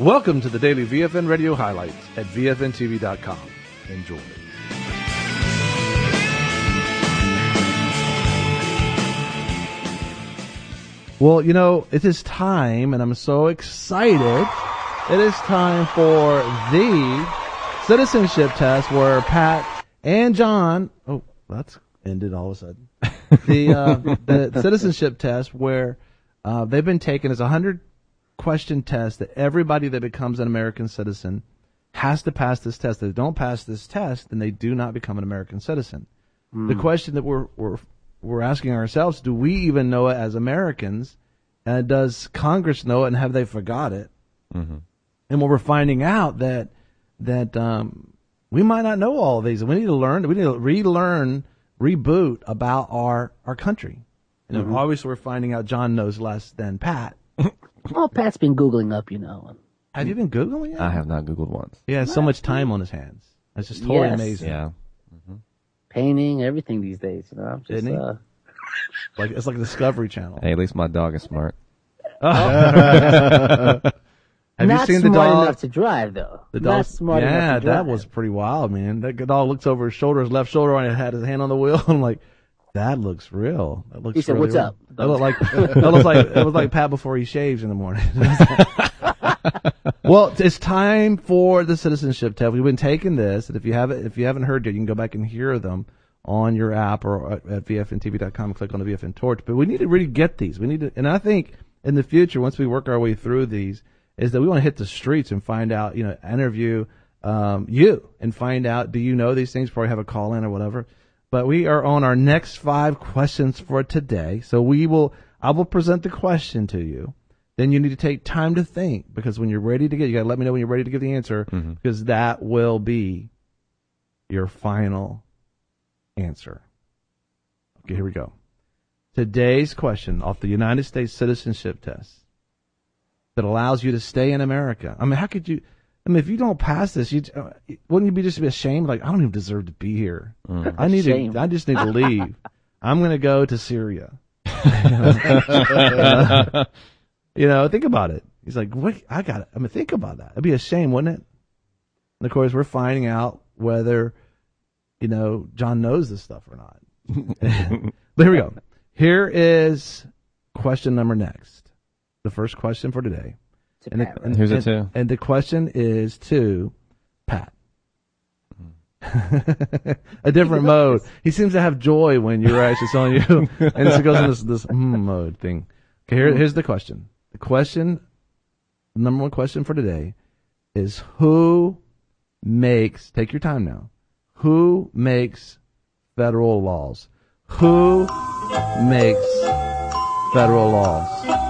Welcome to the daily VFN radio highlights at VFNTV.com. Enjoy. Well, you know, it is time, and I'm so excited. It is time for the citizenship test where Pat and John, oh, that's ended all of a sudden. The citizenship test where they've been taken as a 100-question test that everybody that becomes an American citizen has to pass this test. If they don't pass this test, then they do not become an American citizen. The question that we're asking ourselves, do we even know it as Americans? And does Congress know it, and have they forgot it? Mm-hmm. And what we're finding out that we might not know all of these. We need to learn. We need to relearn, reboot about our country. You know, obviously we're finding out John knows less than Pat. Well, Pat's been Googling up, you know. Have you been Googling it? I have not Googled once. He has so much time on his hands. It's just totally amazing. Yeah. Painting, everything these days, you know. I'm just, Isn't he? Like it's like a Discovery Channel. Hey, at least my dog is smart. Have you seen the smart dog? enough to drive, though. The dog, not smart enough to drive. that was pretty wild, man. That dog looks over his shoulder, his left shoulder, and had his hand on the wheel. I'm like, that looks real. That looks. He said, really "What's real." up?" It was like Pat before he shaves in the morning. Well, it's time for the citizenship test. We've been taking this, and if you haven't heard yet, you can go back and hear them on your app or at VFNTV.com and click on the VFN torch. But we need to really get these. We need to, and I think in the future, once we work our way through these, is that we want to hit the streets and find out, interview you and find out, do you know these things before we have a call in or whatever. But we are on our next 5 questions for today. So I will present the question to you. Then you need to take time to think, because when you're ready to you got to let me know when you're ready to give the answer, because that will be your final answer. Okay, here we go. Today's question off the United States citizenship test that allows you to stay in America. I mean, how could you? I mean, if you don't pass this, wouldn't you just be ashamed? Like, I don't even deserve to be here. I just need to leave. I'm going to go to Syria. Think about it. He's like, what? Think about that. It'd be a shame, wouldn't it? And of course, we're finding out whether, John knows this stuff or not. But here we go. Here is question number next. The first question for today. Here's it too. And the question is to Pat. A different mode. He seems to have joy when you're actually telling you. And so it goes in this mode thing. Okay, here's the question. The number one question for today is take your time now, who makes federal laws? Who makes federal laws?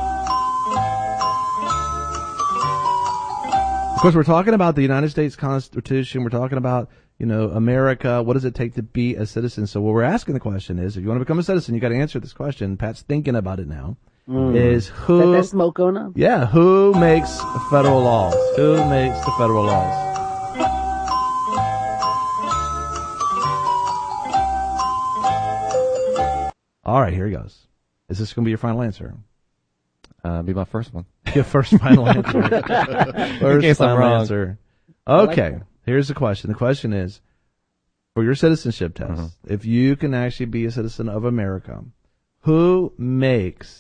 Of course, we're talking about the United States Constitution. We're talking about, America. What does it take to be a citizen? So what we're asking the question is, if you want to become a citizen, you got to answer this question. Pat's thinking about it now. Is who? That smoke going on? Yeah, who makes federal laws? Who makes the federal laws? All right, here he goes. Is this going to be your final answer? Be my first one. Your first final answer. First final answer. Okay, here's the question. The question is, for your citizenship test, if you can actually be a citizen of America, who makes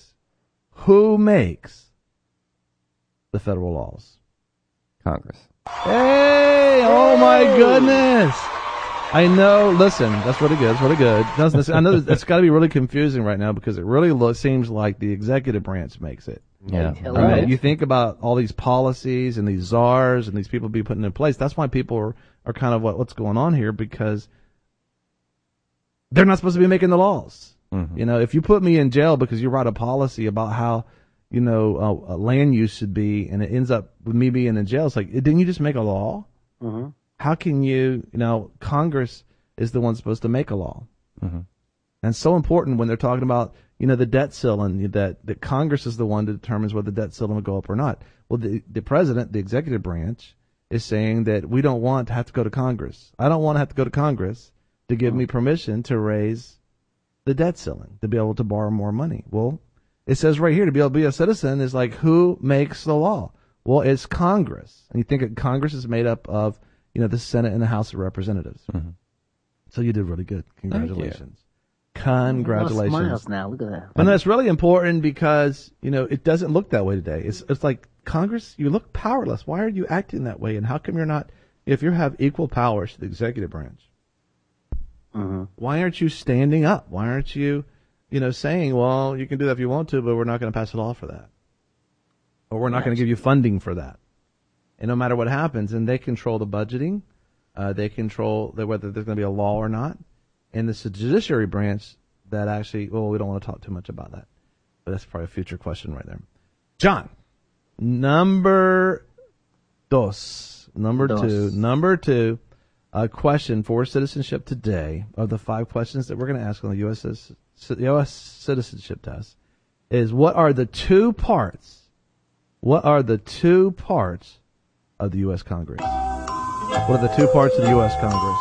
the federal laws? Congress. Hey! Oh my goodness! I know. Listen, that's really good. That's really good. I know that's got to be really confusing right now, because it really seems like the executive branch makes it. Yeah. I mean, you think about all these policies and these czars and these people be putting in place. That's why people are kind of what's going on here, because they're not supposed to be making the laws. If you put me in jail because you write a policy about how, land use should be, and it ends up with me being in jail, it's like, didn't you just make a law? How can Congress is the one supposed to make a law. And it's so important when they're talking about, the debt ceiling, that Congress is the one that determines whether the debt ceiling will go up or not. Well, the president, the executive branch, is saying that we don't want to have to go to Congress. I don't want to have to go to Congress to give me permission to raise the debt ceiling, to be able to borrow more money. Well, it says right here, to be able to be a citizen is like, who makes the law? Well, it's Congress. And you think that Congress is made up of, the Senate and the House of Representatives. Mm-hmm. So you did really good. Congratulations. A lot Congratulations. of smiles now. Look at that. And that's really important because, it doesn't look that way today. It's like Congress, you look powerless. Why are you acting that way? And how come you're not, if you have equal powers to the executive branch, why aren't you standing up? Why aren't you, saying, well, you can do that if you want to, but we're not going to pass a law for that. Or we're not going to give you funding for that. And no matter what happens, and they control the budgeting, they control whether there's going to be a law or not. And the judiciary branch that actually, we don't want to talk too much about that. But that's probably a future question right there. John, number two, a question for citizenship today of the 5 questions that we're going to ask on the U.S. citizenship test is what are the two parts of the U.S. Congress? What are the two parts of the U.S. Congress?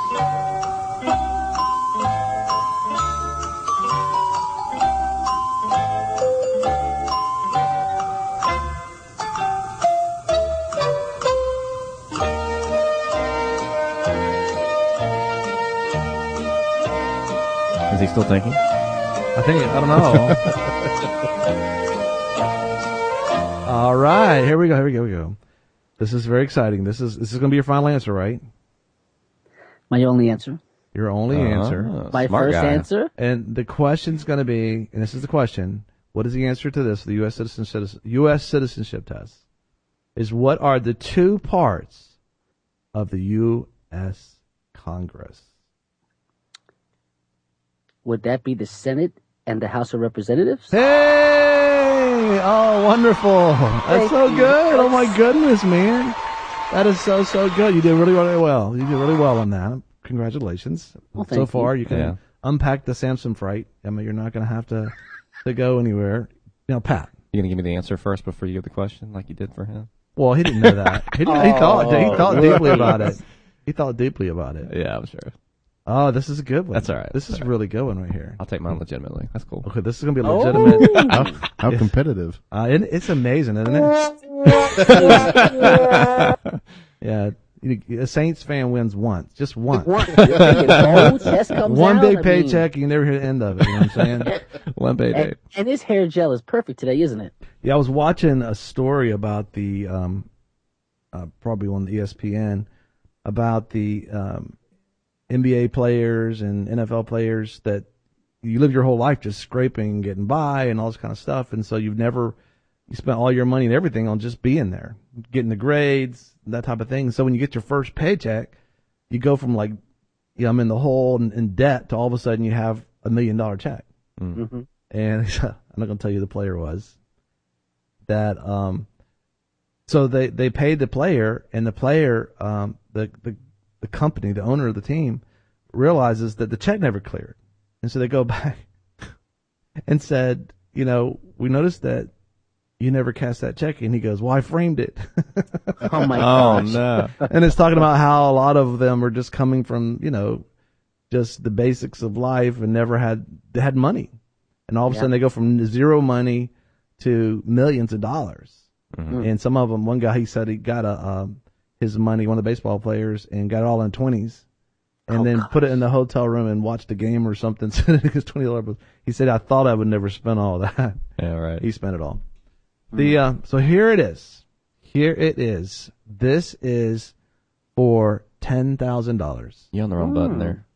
Is he still thinking? I don't know. All right, here we go. This is very exciting. This is going to be your final answer, right? My only answer. Your only answer. My first answer. And the question's going to be, and this is the question, what is the answer to this, the U.S. citizenship test, is what are the two parts of the U.S. Congress? Would that be the Senate and the House of Representatives? Hey! Oh, wonderful. That's so good. Oh, my goodness, man. That is so good. You did really, really well. You did really well on that. Congratulations. Well, so far, you can Yeah. unpack the Samson fright. I mean, you're not going to have to go anywhere. Pat. You gonna give me the answer first before you give the question, like you did for him? Well, he didn't know that. He thought deeply about it. He thought deeply about it. Yeah, I'm sure. Oh, this is a good one. That's all right. This is a really good one right here. I'll take mine legitimately. That's cool. Okay, this is going to be a legitimate. How competitive. It's amazing, isn't it? Yeah. A Saints fan wins once. Just once. One big paycheck, you never hear the end of it. You know what I'm saying? One payday. And his hair gel is perfect today, isn't it? Yeah, I was watching a story about the, probably on ESPN, about the NBA players and NFL players that you live your whole life just scraping and getting by and all this kind of stuff. And so you spent all your money and everything on just being there, getting the grades, that type of thing. So when you get your first paycheck, you go from like, I'm in the hole and in debt to all of a sudden you have $1 million check. Mm-hmm. And I'm not going to tell you who the player was. That, so they paid the player, and the player, the company, the owner of the team, realizes that the check never cleared. And so they go back and said, we noticed that you never cashed that check. And he goes, well, I framed it. Oh my gosh. Oh no. And it's talking about how a lot of them are just coming from, just the basics of life and they had money. And all of a sudden they go from zero money to millions of dollars. Mm-hmm. And some of them, one guy, he said he got his money, one of the baseball players, and got it all in 20s. And then put it in the hotel room and watched a game or something. So his $20. He said, I thought I would never spend all that. Yeah, right. He spent it all. So here it is. This is for $10,000. You're on the wrong button there.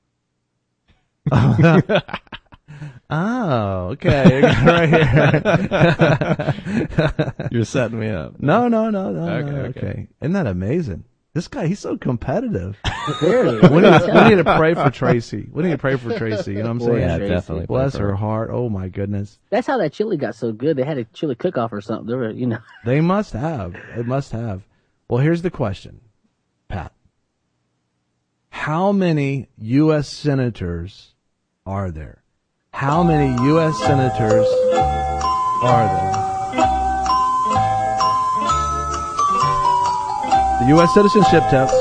Oh, okay. Right here. You're setting me up. No. Okay. Isn't that amazing? This guy, he's so competitive. Very. We need to pray for Tracy. You know what I'm saying? Yeah, Tracy. definitely. Bless her heart. Oh my goodness. That's how that chili got so good. They had a chili cook-off or something. They were, They must have. It must have. Well, here's the question, Pat. How many U.S. senators are there? How many U.S. senators are there? The U.S. citizenship test.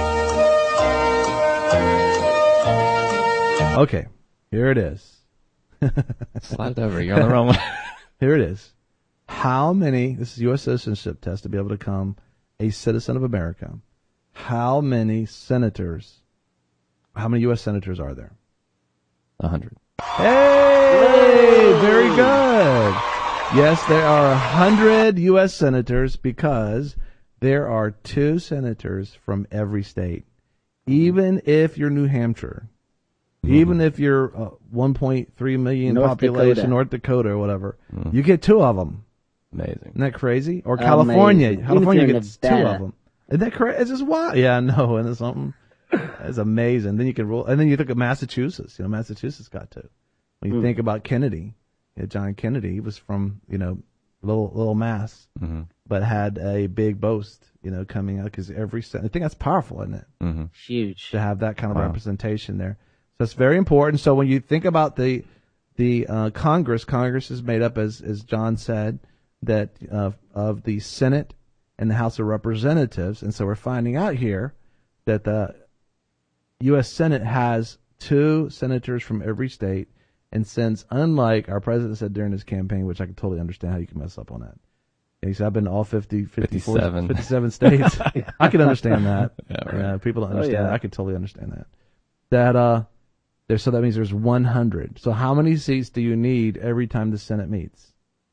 Okay, here it is. Slide it over. You're on the wrong one. Here it is. This is U.S. citizenship test to be able to become a citizen of America. How many U.S. senators are there? 100. Hey, very good. Yes, there are 100 U.S. senators because there are 2 senators from every state. Even if you're New Hampshire, even if you're 1.3 million North population, Dakota. North Dakota or whatever, you get 2 of them. Amazing. Isn't that crazy? Or California. Amazing. California Even if gets you're 2 Nevada. of them. Isn't that crazy? It's just wild. Yeah, I know. And it's something. It's amazing. Then you can rule. And then you look at Massachusetts. Massachusetts got 2. When you think about Kennedy, John Kennedy, he was from, little Mass, but had a big boast, coming out because I think that's powerful, isn't it? Mm-hmm. Huge. To have that kind of representation there. So it's very important. So when you think about the Congress is made up, as John said, that of the Senate and the House of Representatives. And so we're finding out here that the U.S. Senate has 2 senators from every state. And since, unlike our president said during his campaign, which I can totally understand how you can mess up on that. And he said, I've been to all 57 states. I can understand that. Yeah, right. People don't understand yeah. that. I could totally understand that. So that means there's 100. So how many seats do you need every time the Senate meets?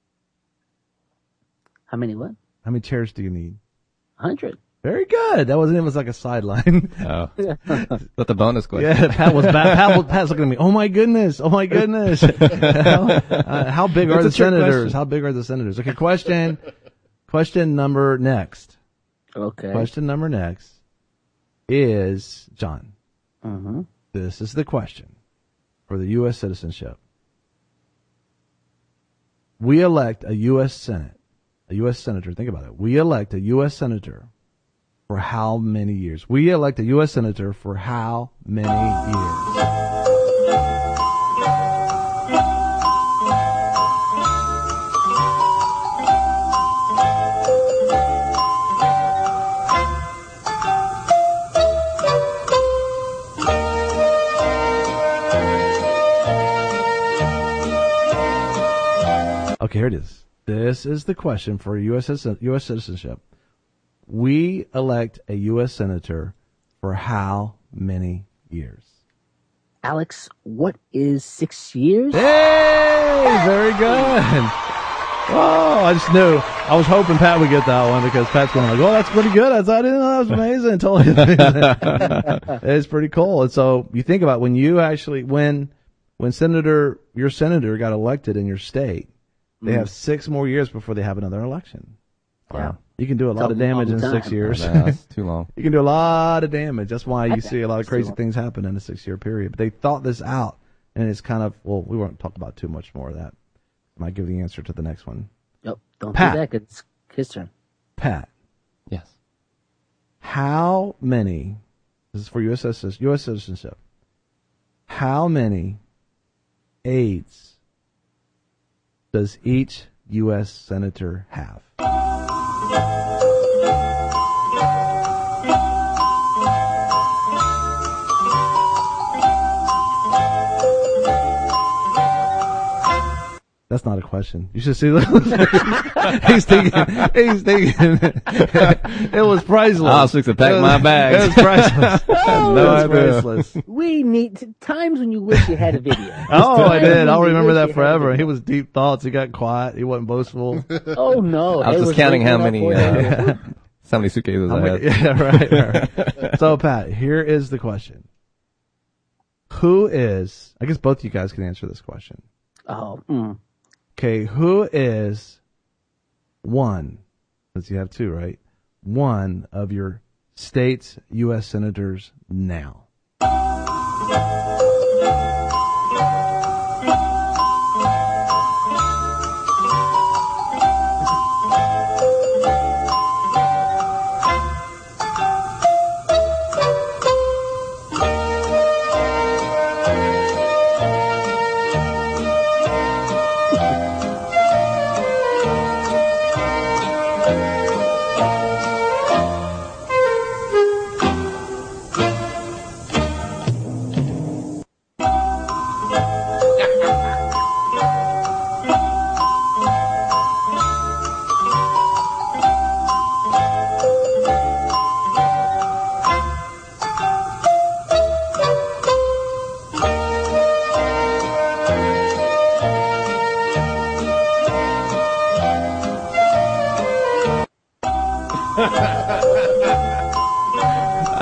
How many what? How many chairs do you need? 100. Very good. That wasn't even like a sideline. Oh. But the bonus question. Yeah, Pat was back. Pat's looking at me. Oh my goodness. How big are the senators? question. How big are the senators? Okay, question number next. Okay. Question number next is, John, Mm-hmm. this is the question for the U.S. citizenship. We elect a U.S. senator. Think about it. We elect a U.S. senator for how many years? We elect a U.S. senator for how many years? Okay, here it is. This is the question for U.S. citizenship. We elect a U.S. senator for how many years? Alex, what is 6 years? Hey, very good. Oh, I just knew. I was hoping Pat would get that one because Pat's going like, oh, that's pretty good. I didn't know that was amazing. Totally amazing. It's pretty cool. And so you think about when you actually, when your senator got elected in your state, they have 6 more years before they have another election. Yeah. You can do a lot of damage in long 6 time. years. No, that's too long. You can do a lot of damage. That's why you Okay. see a lot of That's crazy too things happen in a 6-year period. But they thought this out, and it's kind of, well, we won't talk about too much more of that. I might give the answer to the next one. Nope, don't Pat. do that 'cause it's his turn. Pat, Yes. how many, this is for U.S. citizenship, how many aides does each U.S. senator have? That's not a question. You should see that. He's thinking. It was priceless. I'll stick to pack my bags. It was priceless. No It was idea. priceless. We need times when you wish you had a video. Oh, I did. I'll Times when you remember wish that you had a forever. video. He was deep thoughts. He got quiet. He wasn't boastful. Oh no! I was It just counting how waking many, up for you. how many suitcases I had. Yeah, right. So, Pat, here is the question. Who is, I guess both of you guys can answer this question. Oh, Okay, who is one, since you have 2, right? One of your state's U.S. senators now?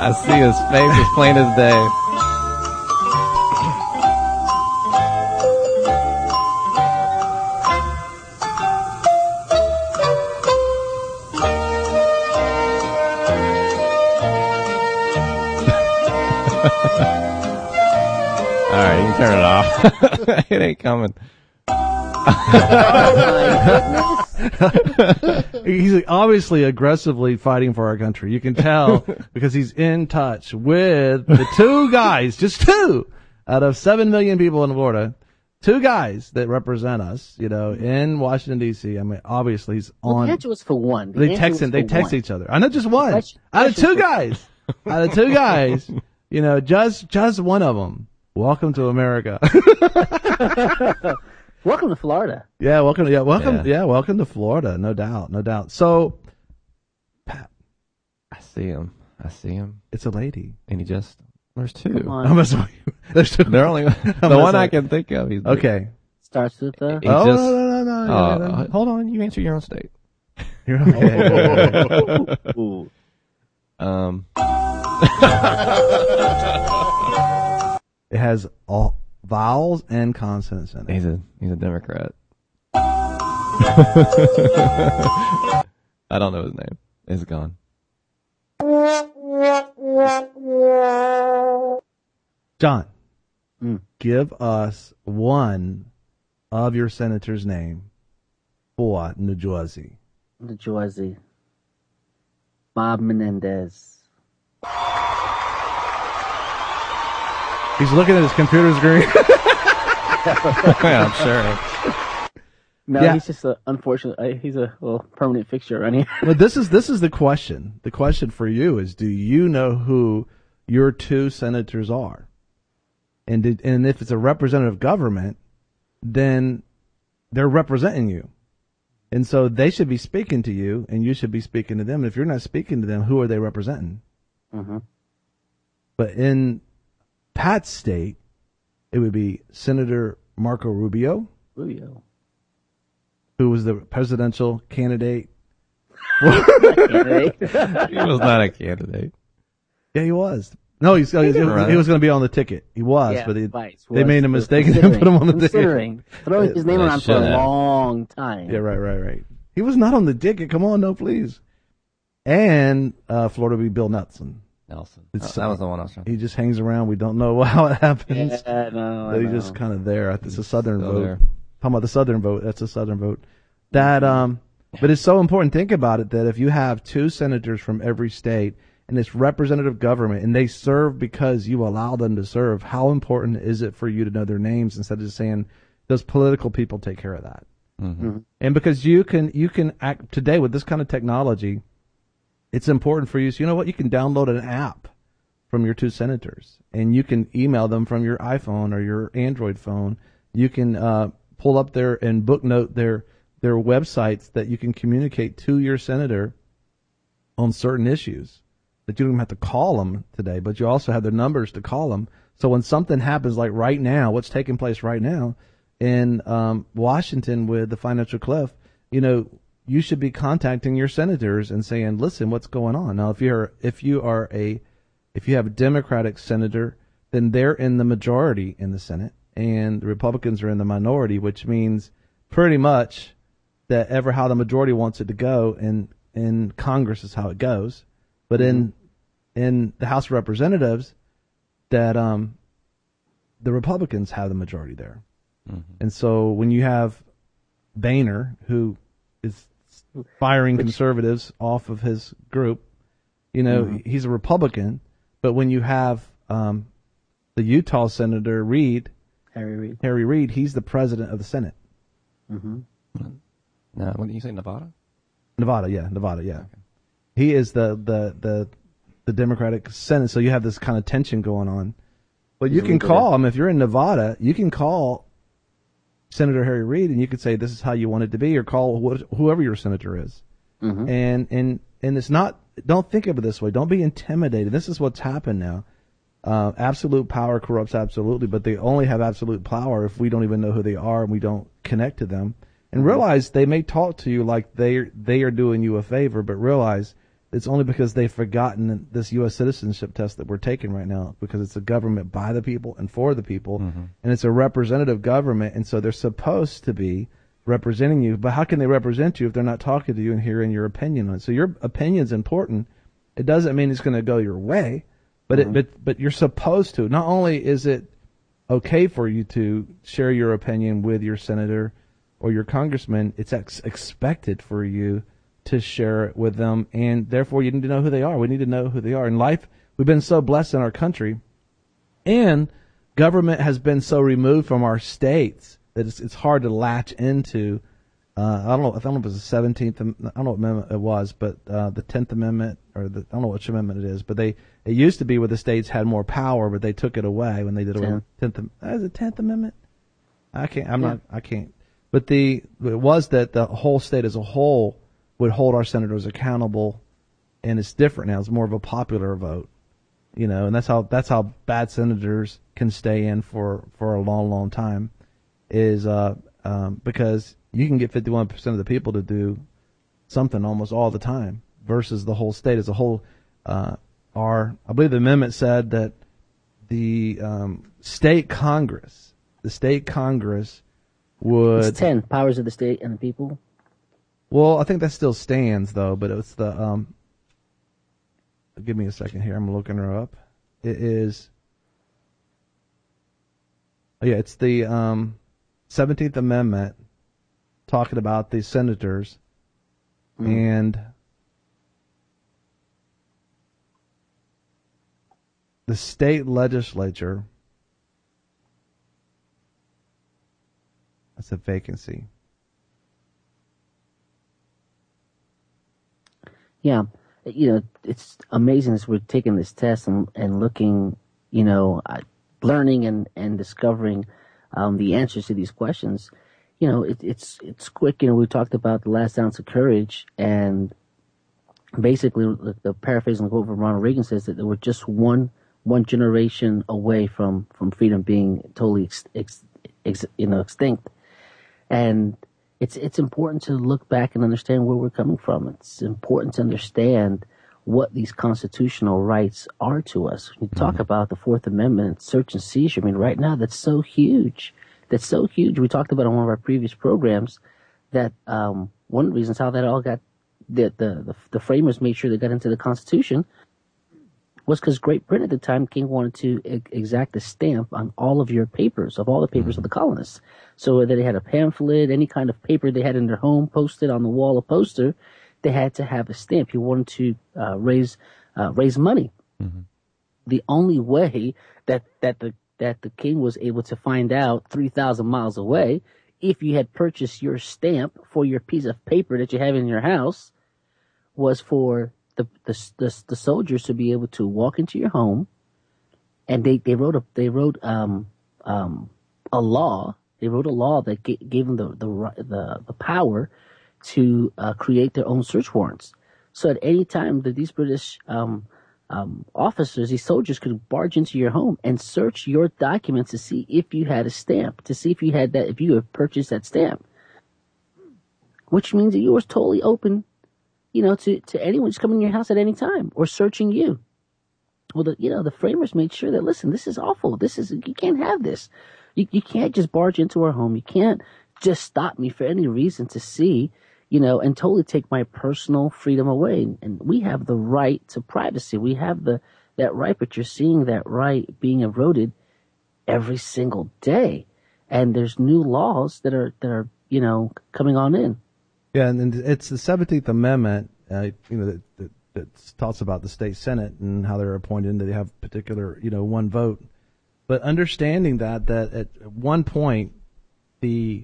I see his face as plain as day. All right, you can turn it off. It ain't coming. He's obviously aggressively fighting for our country. You can tell because he's in touch with the two guys, just two out of 7 million people in Florida, two guys that represent us, in Washington, D.C. I mean, obviously he's on. The answer was for one. They text each other. I know just one. Out of two guys. Just one of them. Welcome to America. Welcome to Florida. Yeah, welcome to Florida. No doubt. So, Pat, I see him. it's a lady. And there's two. Come on. There's two. They're only the one I can think of. He's Okay. Starts with the. He Oh, just- no. hold on, you answer your own state. You're okay. Ooh. It has all vowels and consonants in it. He's a Democrat. I don't know his name. It's gone. John, Mm. give us one of your senator's name for New Jersey. New Jersey. Bob Menendez. He's looking at his computer screen. Yeah, I'm sure. No, Yeah. he's just he's a little permanent fixture around here. But this is the question. The question for you is: do you know who your two senators are? And if it's a representative government, then they're representing you, and so they should be speaking to you, and you should be speaking to them. If you're not speaking to them, who are they representing? Mm-hmm. But in Pat's state, it would be Senator Marco Rubio, Rubio. who was the presidential candidate. He was not a candidate. Yeah, he was. No, he was going to be on the ticket. He was, Yeah, but Vice they was made a mistake and put him on the ticket. Considering throwing his name They around for should a have. long time. Yeah, right. He was not on the ticket. Come on, no, please. And Florida would be Bill Nelson. Nelson. It's- That was the one I was trying to He just hangs around. We don't know how it happens. Yeah, no, I But he's know. just kind of there. It's a Southern Still vote. there. Talking about the Southern vote. That's a Southern vote. That but it's so important. Think about it. That if you have two senators from every state and it's representative government and they serve because you allow them to serve, how important is it for you to know their names instead of just saying those political people take care of that? Mm-hmm. And because you can act today with this kind of technology, it's important for you. So you know what? You can download an app from your two senators, and you can email them from your iPhone or your Android phone. You can pull up and booknote their websites that you can communicate to your senator on certain issues. That you don't even have to call them today, but you also have their numbers to call them. So when something happens, like right now, what's taking place right now in Washington with the financial cliff, you should be contacting your senators and saying, "Listen, what's going on?" Now, if you have a Democratic senator, then they're in the majority in the Senate, and the Republicans are in the minority, which means pretty much that how the majority wants it to go, in Congress is how it goes. But in the House of Representatives, that the Republicans have the majority there. Mm-hmm. And so when you have Boehner, who is firing conservatives off of his group, he's a Republican. But when you have the Utah Senator Harry Reid, he's the president of the Senate. Mm-hmm. No, what did you say, Nevada? Nevada, yeah. Okay. He is the Democratic Senate, so you have this kind of tension going on. But you can call him if you're in Nevada. You can call Senator Harry Reid, and you could say this is how you want it to be, or call whoever your senator is. Mm-hmm. And it's not. Don't think of it this way. Don't be intimidated. This is what's happened now. Absolute power corrupts absolutely, but they only have absolute power if we don't even know who they are and we don't connect to them. And realize they may talk to you like they are doing you a favor, but realize it's only because they've forgotten this U.S. citizenship test that we're taking right now, because it's a government by the people and for the people, and it's a representative government, and so they're supposed to be representing you. But how can they represent you if they're not talking to you and hearing your opinion on it? So your opinion's important. It doesn't mean it's going to go your way, but but you're supposed to. Not only is it okay for you to share your opinion with your senator or your congressman, it's expected for you to share it with them, and therefore you need to know who they are. We need to know who they are. In life, we've been so blessed in our country, and government has been so removed from our states that it's hard to latch into. I don't know if it was the 17th, I don't know what amendment it was, but the 10th Amendment, or I don't know which amendment it is, but it used to be where the states had more power, but they took it away when they did away with 10th. Is it 10th Amendment? I can't. But it was that the whole state as a whole would hold our senators accountable, and it's different now. It's more of a popular vote, and that's how bad senators can stay in for a long, long time, is because you can get 51% of the people to do something almost all the time versus the whole state as a whole. I believe the amendment said that the state Congress would. It's 10 powers of the state and the people. Well, I think that still stands though, but it's the give me a second here. I'm looking her up. It is. Oh yeah, it's the 17th Amendment talking about the senators and the state legislature. That's a vacancy. Yeah, it's amazing as we're taking this test and looking, learning and discovering the answers to these questions. It's quick. We talked about the last ounce of courage, and basically the paraphrasing quote from Ronald Reagan says that they were just one generation away from freedom being totally extinct, and it's important to look back and understand where we're coming from. It's important to understand what these constitutional rights are to us. When you talk about the Fourth Amendment, search and seizure, right now that's so huge. That's so huge. We talked about on one of our previous programs that one of the reasons how that all got the framers made sure they got into the Constitution was because Great Britain at the time, King wanted to exact a stamp on all of your papers, of all the papers of the colonists. So whether they had a pamphlet, any kind of paper they had in their home posted on the wall, a poster, they had to have a stamp. He wanted to raise money. Mm-hmm. The only way that the king was able to find out 3,000 miles away, if you had purchased your stamp for your piece of paper that you have in your house, was for the soldiers to be able to walk into your home, and they wrote a law. They wrote a law that gave them the power to create their own search warrants. So at any time that these British officers, these soldiers, could barge into your home and search your documents to see if you had a stamp, to see if you had purchased that stamp, which means that you were totally open, to anyone just coming in your house at any time or searching you. Well, the framers made sure that, listen, this is awful. You can't have this. You can't just barge into our home. You can't just stop me for any reason to see, and totally take my personal freedom away. And we have the right to privacy. We have that right, but you're seeing that right being eroded every single day. And there's new laws that are coming on in. Yeah, and it's the 17th Amendment, that talks about the state senate and how they're appointed and they have particular, one vote. But understanding that at one point the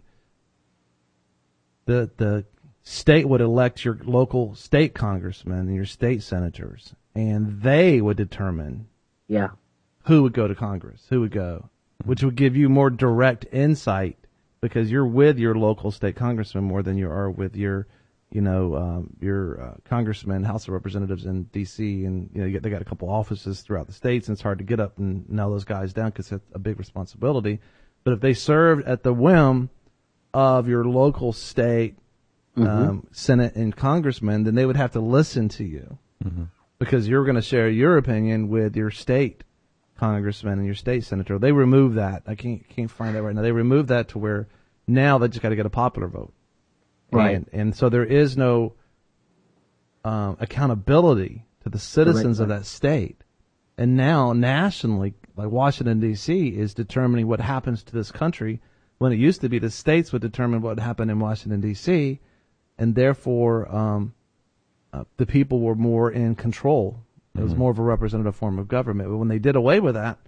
state would elect your local state congressmen and your state senators, and they would determine who would go to Congress, who would go, which would give you more direct insight because you're with your local state congressman more than you are with your congressman, House of Representatives in D.C. And they got a couple offices throughout the states, and it's hard to get up and nail those guys down because it's a big responsibility. But if they served at the whim of your local state Senate and congressman, then they would have to listen to you. because you're going to share your opinion with your state congressman and your state senator. They removed that. I can't find that right now. They removed that to where now they just got to get a popular vote. Right. And so there is no accountability to the citizens of that state. And now nationally, like Washington, D.C. is determining what happens to this country, when it used to be the states would determine what happened in Washington, D.C., and therefore the people were more in control. It was more of a representative form of government. But when they did away with that,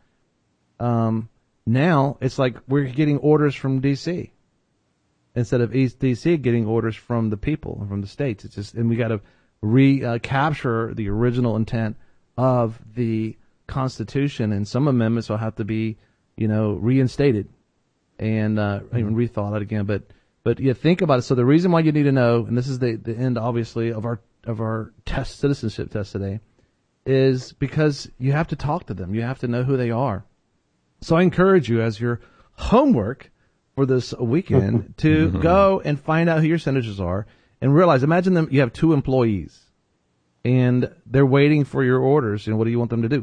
now it's like we're getting orders from D.C. instead of East D.C. getting orders from the people and from the states. It's just, and we got to recapture the original intent of the Constitution, and some amendments will have to be, reinstated and even rethought out again. But you think about it. So the reason why you need to know, and this is the end, obviously, of our citizenship test today, is because you have to talk to them. You have to know who they are. So I encourage you, as your homework for this weekend, to go and find out who your senators are and realize, imagine them, you have 2 employees and they're waiting for your orders. What do you want them to do?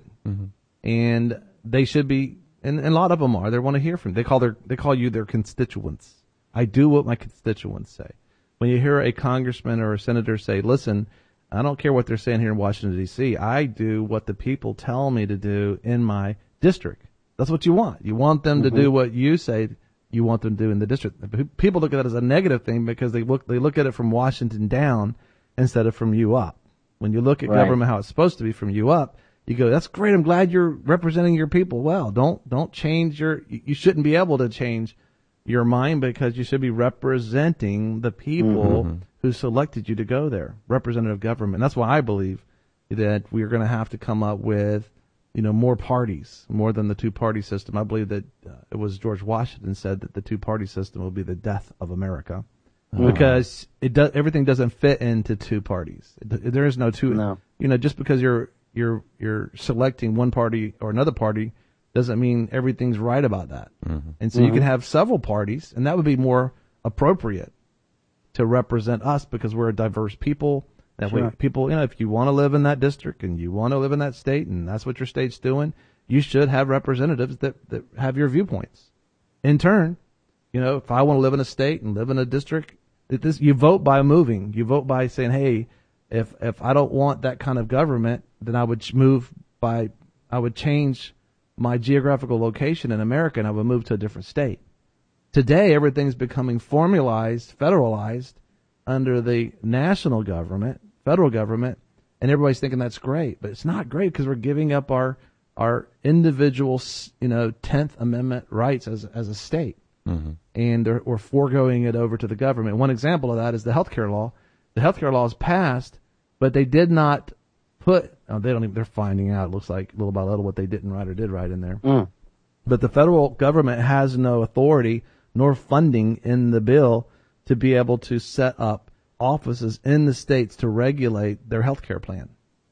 And they should be, and a lot of them are, they want to hear from you. They call you their constituents. I do what my constituents say. When you hear a congressman or a senator say, listen, I don't care what they're saying here in Washington, D.C. I do what the people tell me to do in my district. That's what you want. You want them to do what you say you want them to do in the district. People look at that as a negative thing because they look at it from Washington down instead of from you up. When you look at government how it's supposed to be from you up, you go, that's great. I'm glad you're representing your people well. Don't change you shouldn't be able to change your mind, because you should be representing the people who selected you to go there. Representative government. That's why I believe that we're going to have to come up with, more parties, more than the 2-party system. I believe that it was George Washington said that the 2-party system will be the death of America, because everything doesn't fit into 2 parties. There is no 2. No. Just because you're selecting one party or another party doesn't mean everything's right about that. And so you can have several parties, and that would be more appropriate to represent us, because we're a diverse people. That way, people, if you want to live in that district and you want to live in that state, and that's what your state's doing, you should have representatives that have your viewpoints. In turn, if I want to live in a state and live in a district, you vote by moving. You vote by saying, hey, if I don't want that kind of government, then I would change my geographical location in America, and I would move to a different state. Today, everything's becoming formalized, federalized under the national government, federal government, and everybody's thinking that's great. But it's not great, because we're giving up our individual, 10th Amendment rights as a state. And we're foregoing it over to the government. One example of that is the healthcare law. The healthcare law is passed, but they did not they're finding out, it looks like, little by little, what they didn't write or did write in there. But the federal government has no authority nor funding in the bill to be able to set up offices in the states to regulate their health care plan.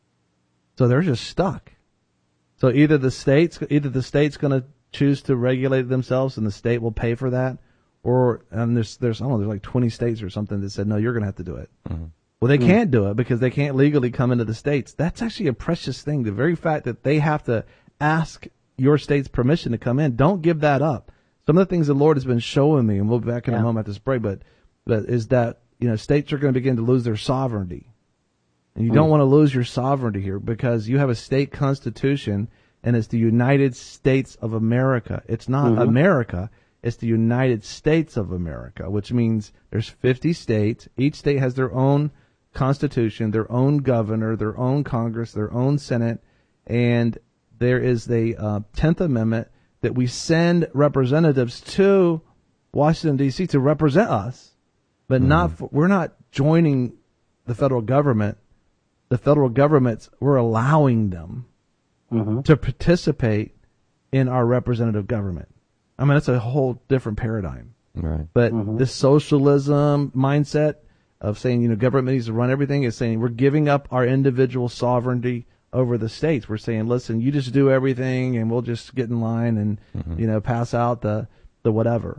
So they're just stuck. So either the state's going to choose to regulate themselves and the state will pay for that, and there's I don't know, there's like 20 states or something that said, no, you're going to have to do it. Well, they can't do it because they can't legally come into the states. That's actually a precious thing. The very fact that they have to ask your state's permission to come in, don't give that up. Some of the things the Lord has been showing me, and we'll be back in a moment at this break, but is that, states are going to begin to lose their sovereignty. And you don't want to lose your sovereignty here, because you have a state constitution, and it's the United States of America. It's not America. It's the United States of America, which means there's 50 states. Each state has their own constitution, their own governor, their own Congress, their own Senate, and there is the 10th Amendment that we send representatives to Washington, D.C. to represent us, but we're not joining the federal government. The federal governments, we're allowing them to participate in our representative government. I mean, it's a whole different paradigm. Right. But this socialism mindset of saying, government needs to run everything is saying we're giving up our individual sovereignty over the states. We're saying, listen, you just do everything and we'll just get in line and, pass out the whatever.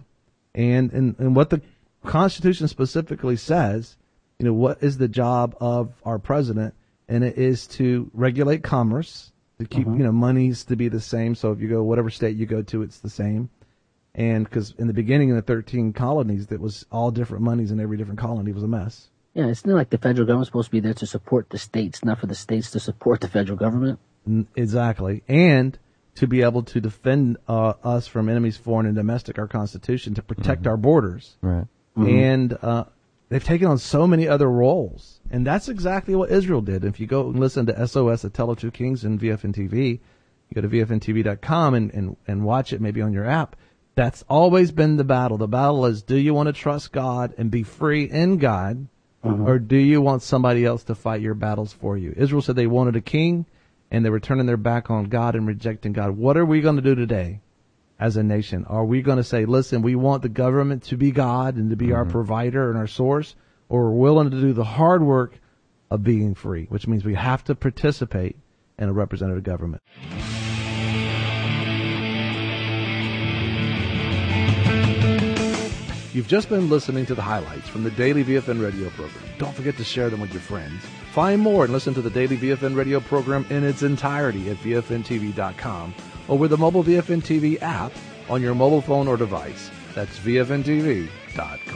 And what the Constitution specifically says, what is the job of our president and it is to regulate commerce, to keep monies to be the same. So if you go whatever state you go to, it's the same. And because in the beginning in the 13 colonies, that was all different monies in every different colony. It was a mess. Yeah, it's not like the federal government's supposed to be there to support the states, not for the states to support the federal government. Exactly. And to be able to defend us from enemies, foreign and domestic, our Constitution, to protect our borders. Right. And they've taken on so many other roles. And that's exactly what Israel did. If you go and listen to SOS, A Tale of Two Kings, and VFN TV, you go to VFNTV.com and watch it maybe on your app. That's always been the battle. The battle is, do you want to trust God and be free in God, or do you want somebody else to fight your battles for you? Israel said they wanted a king, and they were turning their back on God and rejecting God. What are we going to do today as a nation? Are we going to say, listen, we want the government to be God and to be our provider and our source, or we're willing to do the hard work of being free, which means we have to participate in a representative government? You've just been listening to the highlights from the Daily VFN radio program. Don't forget to share them with your friends. Find more and listen to the Daily VFN radio program in its entirety at VFNTV.com or with the mobile VFN TV app on your mobile phone or device. That's VFNTV.com.